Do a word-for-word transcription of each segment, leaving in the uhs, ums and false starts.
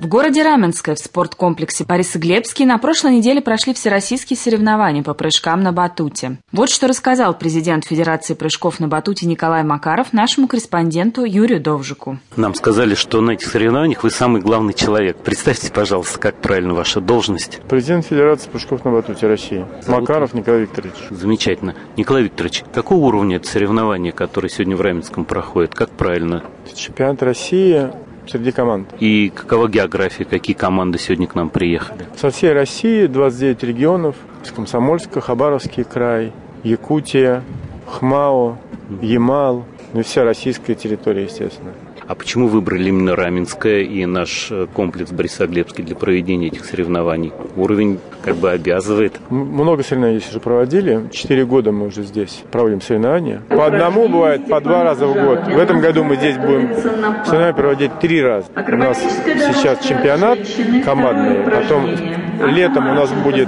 В городе Раменское в спорткомплексе Борисоглебский на прошлой неделе прошли всероссийские соревнования по прыжкам на батуте. Вот что рассказал президент Федерации прыжков на батуте Николай Макаров нашему корреспонденту Юрию Довжику. Нам сказали, что на этих соревнованиях вы самый главный человек. Представьте, пожалуйста, как правильно ваша должность. Президент Федерации прыжков на батуте России. Макаров Николай Викторович. Замечательно. Николай Викторович, какого уровня это соревнование, которое сегодня в Раменском проходит? Как правильно? Чемпионат России среди команд. И какова география, какие команды сегодня к нам приехали? Со всей России двадцать девять регионов. Комсомольска, Хабаровский край, Якутия, Хмао, Ямал, ну и вся российская территория, естественно. А почему выбрали именно Раменское и наш комплекс Борисоглебский для проведения этих соревнований? Уровень как бы обязывает. Много соревнований здесь уже проводили. Четыре года мы уже здесь проводим соревнования. По одному бывает, по два раза в год. В этом году мы здесь будем соревнования проводить три раза. У нас сейчас чемпионат командный, потом летом у нас будет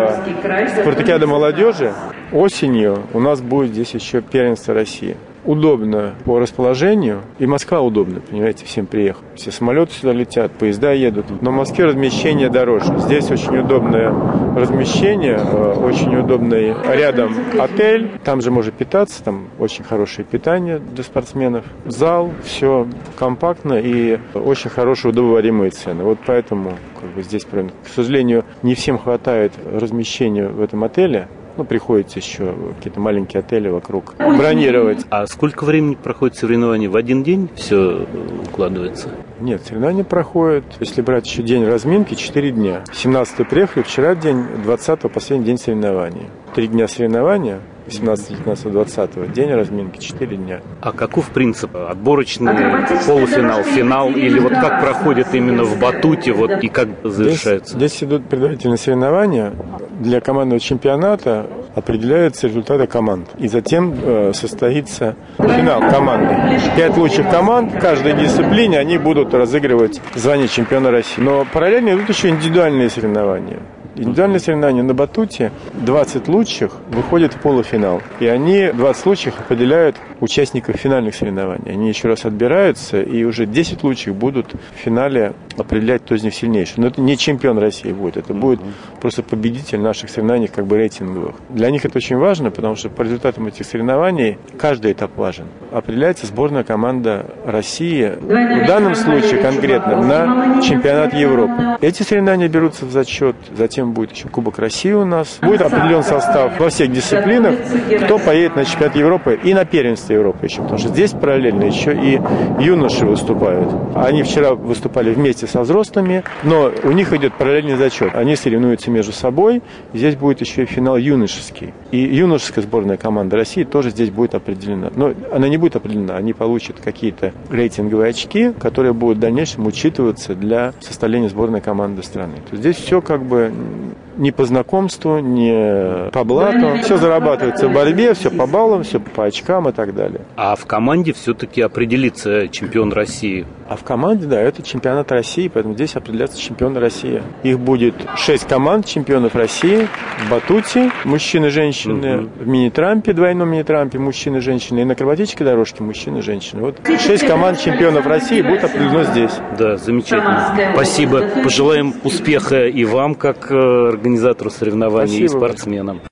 э, спартакиада молодежи, осенью у нас будет здесь еще первенство России. Удобно по расположению, и Москва удобна, понимаете, всем приехать. Все самолеты сюда летят, поезда едут, но в Москве размещение дороже. Здесь очень удобное размещение, очень удобный рядом отель, там же можно питаться, там очень хорошее питание для спортсменов. Зал, все компактно и очень хорошие удобоваримые цены. Вот поэтому как бы здесь, к сожалению, не всем хватает размещения в этом отеле. Ну, приходится еще какие-то маленькие отели вокруг бронировать. А сколько времени проходит соревнование? В один день все укладывается? Нет, соревнования проходят, если брать еще день разминки, четыре дня. семнадцатого приехали, вчера день, двадцатого последний день соревнований. Три дня соревнования. восемнадцатого, девятнадцатого, двадцатого. День разминки, четыре дня. А каков принцип? Отборочный, полуфинал, финал? Или вот как проходит именно в батуте, вот и как завершается? Здесь, здесь идут предварительные соревнования. Для командного чемпионата определяются результаты команд. И затем э, состоится финал командный. Пять лучших команд в каждой дисциплине, они будут разыгрывать звание чемпиона России. Но параллельно идут еще индивидуальные соревнования. Индивидуальные соревнования на батуте, двадцать лучших выходят в полуфинал. И они, двадцать лучших, определяют участников финальных соревнований. Они еще раз отбираются, и уже десять лучших будут в финале определять, кто из них сильнейший. Но это не чемпион России будет, это будет просто победитель наших соревнований, как бы рейтинговых. Для них это очень важно, потому что по результатам этих соревнований каждый этап важен. Определяется сборная команда России, в данном случае конкретно на чемпионат Европы. Эти соревнования берутся в зачет, затем будет еще Кубок России у нас. Будет определен состав во всех дисциплинах, кто поедет на чемпионат Европы и на первенство Европы еще. Потому что здесь параллельно еще и юноши выступают. Они вчера выступали вместе со взрослыми, но у них идет параллельный зачет. Они соревнуются между собой. Здесь будет еще и финал юношеский. И юношеская сборная команда России тоже здесь будет определена. Но она не будет определена. Они получат какие-то рейтинговые очки, которые будут в дальнейшем учитываться для составления сборной команды страны. То есть здесь все как бы не по знакомству, не по блату. Все зарабатывается в борьбе, все по баллам, все по очкам и так далее. А в команде все-таки определится чемпион России? А в команде, да, это чемпионат России, поэтому здесь определяется чемпион России. Их будет шесть команд чемпионов России в батуте, мужчины и женщины, угу. в мини-трампе, двойном мини-трампе, мужчины и женщины, и на акробатической дорожке мужчины и женщины. Вот шесть команд чемпионов России будут определено здесь. Да, замечательно. Спасибо. Пожелаем успеха и вам, как организатору соревнований, спасибо, и спортсменам.